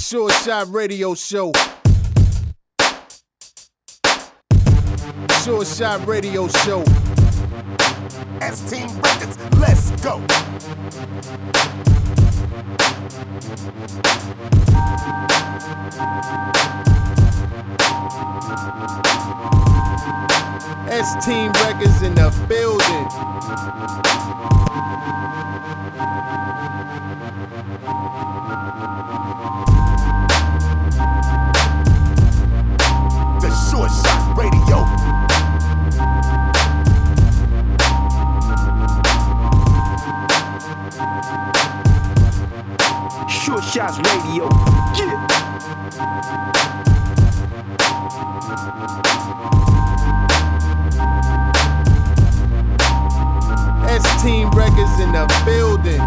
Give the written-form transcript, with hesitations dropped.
Short Shot Radio Show. Short Shot Radio Show. S-Team Records, let's go. S-Team Records in the building. The Short Shot Radio. Short Shots Radio. Yeah. S-Team Records in the building.